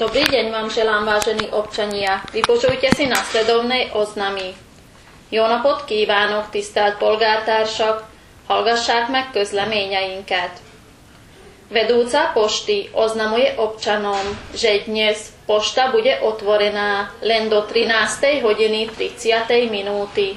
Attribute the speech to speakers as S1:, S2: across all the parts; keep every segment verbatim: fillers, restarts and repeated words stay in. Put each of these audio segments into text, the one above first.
S1: Dobrý deň vám želám, vážení občania. Vypočujte si nasledovné oznamy. Jó napot kívánok, tisztelt polgártársak! Hallgassák meg közleményeinket. Vedúca pošty oznamuje občanom, že dnes pošta bude otvorená len do trinástej hodiny tridsiatej minúty.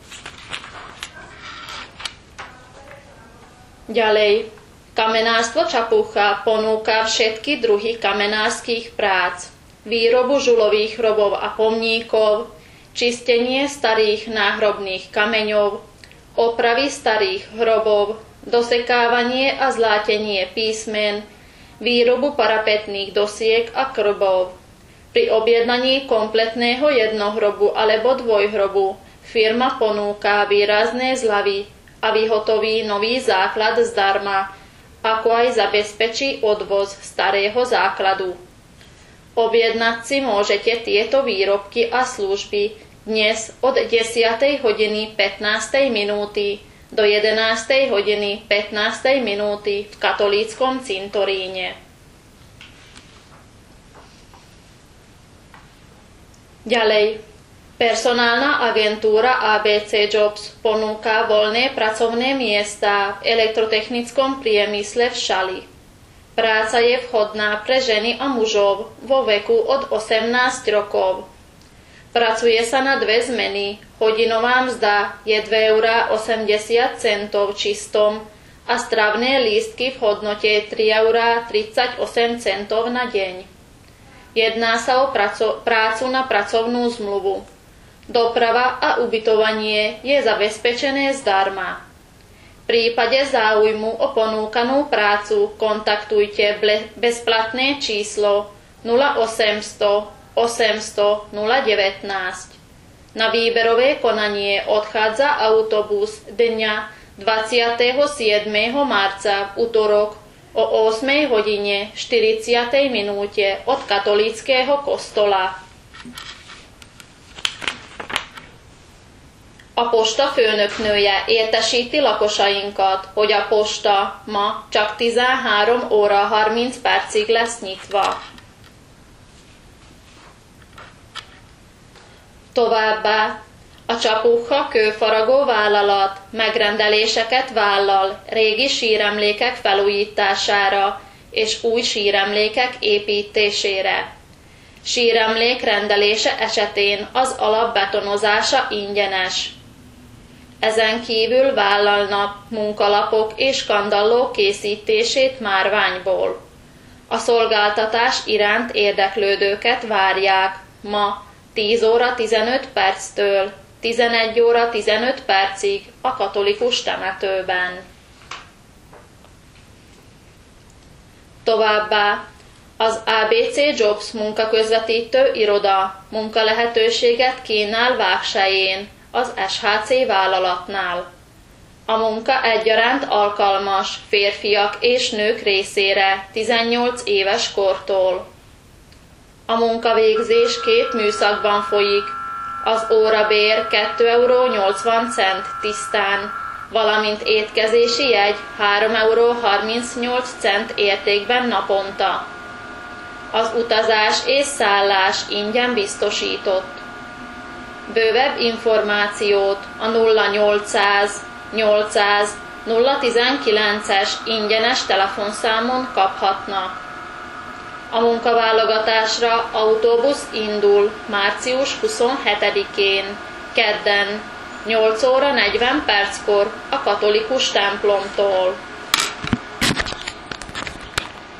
S1: Ďalej. Kamenárstvo Čapucha ponúka všetky druhy kamenárskych prác, výrobu žulových hrobov a pomníkov, čistenie starých náhrobných kameňov, opravy starých hrobov, dosekávanie a zlátenie písmen, výrobu parapetných dosiek a krbov. Pri objednaní kompletného jednohrobu alebo dvojhrobu firma ponúka výrazné zľavy a vyhotoví nový základ zdarma, ako aj zabezpečí odvoz starého základu. Objednať si môžete tieto výrobky a služby dnes od desiatej hodiny pätnástej minúty do jedenástej hodiny pätnástej minúty v katolíckom cintoríne. Ďalej. Personálna agentúra á bé cé Jobs ponúka voľné pracovné miesta v elektrotechnickom priemysle v Šali. Práca je vhodná pre ženy a mužov vo veku od osemnásť rokov. Pracuje sa na dve zmeny, hodinová mzda je dve eurá osemdesiat centov čistom a stravné lístky v hodnote tri eurá tridsaťosem centov na deň. Jedná sa o praco- prácu na pracovnú zmluvu. Doprava a ubytovanie je zabezpečené zdarma. V prípade záujmu o ponúkanú prácu kontaktujte bezplatné číslo nula osemsto osemsto nula devätnásť. Na výberové konanie odchádza autobus dňa dvadsiateho siedmeho marca v utorok o ôsmej hodine štyridsiatej minúte od katolíckeho kostola. A posta főnöknője értesíti lakosainkat, hogy a posta ma csak tizenhárom óra harminc percig lesz nyitva. Továbbá a Csapukha kőfaragó vállalat megrendeléseket vállal régi síremlékek felújítására és új síremlékek építésére. Síremlék rendelése esetén az alap betonozása ingyenes. Ezen kívül vállalnak munkalapok és kandallók készítését márványból. A szolgáltatás iránt érdeklődőket várják ma tíz óra tizenöt perctől tizenegy óra tizenöt percig a katolikus temetőben. Továbbá az á bé cé Jobs munkaközvetítő iroda munkalehetőséget kínál Vágselyén, az es há cé vállalatnál. A munka egyaránt alkalmas férfiak és nők részére tizennyolc éves kortól. A munkavégzés két műszakban folyik, az órabér két euró nyolcvan cent tisztán, valamint étkezési jegy három euró harmincnyolc cent értékben naponta. Az utazás és szállás ingyen biztosított. Bővebb információt a nulla nyolcszáz nyolcszáz nulla tizenkilences ingyenes telefonszámon kaphatnak. A munkaválogatásra autóbusz indul március huszonhetedikén, kedden, nyolc óra negyven perckor a katolikus templomtól.